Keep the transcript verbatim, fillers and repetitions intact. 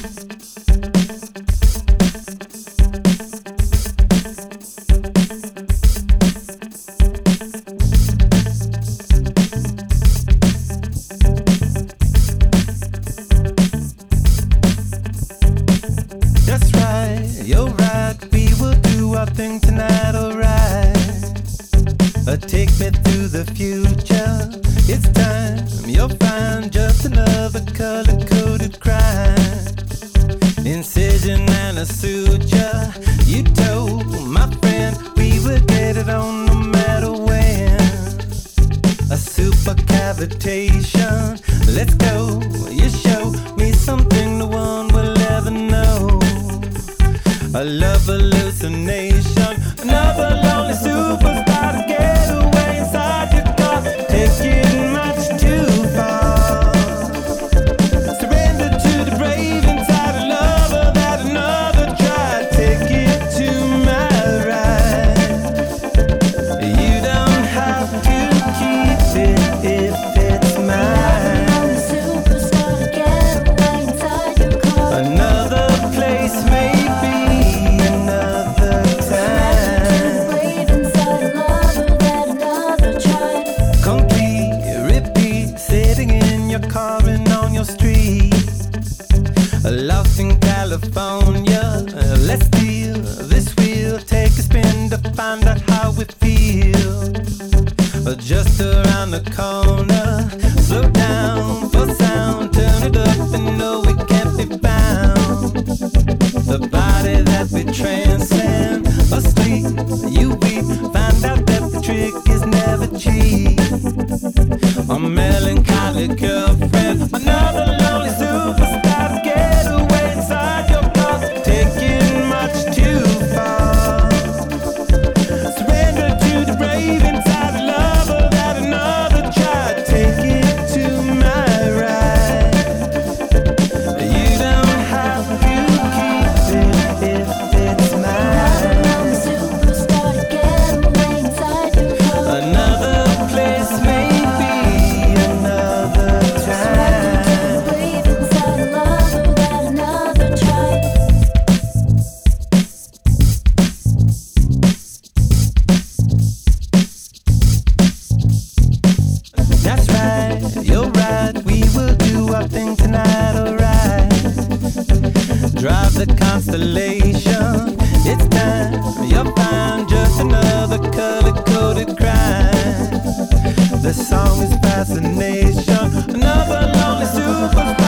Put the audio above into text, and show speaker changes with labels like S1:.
S1: You're right, we will do our thing tonight, alright. But take me through the future. It's time, you'll find just another color-coded crime. Incision and a suture. You told my friend we would get it on no matter when. A super cavitation. Let's go, you show me something no one will ever know. A love hallucination, another lonely superstar to get away inside your car, taking much too far. Surrender to the brave inside a lover that another tried. Take it to my ride. You don't have to keep it if it's mine.
S2: Superstar to get away inside your car.
S1: Another place maybe. Carving on your street, lost in California. Let's steal this wheel, take a spin to find out how we feel. Just around the corner, slow down for sound, turn it up and know we can't be bound. The body that we transcend, asleep, you weep, find out that the trick is never cheap. A melancholy girlfriend, another lonely superstar to get away inside your car, taking much too far. Surrender to the brave inside a lover that another tried. Take it to my ride. You don't have to keep it if it's mine.
S2: Superstar to get away inside your car.
S1: Another place maybe. That's right, you're right, we will do our thing tonight, alright. Drive the constellation, it's time, you'll find just another color-coded crime. The song is fascination, another lonely superstar.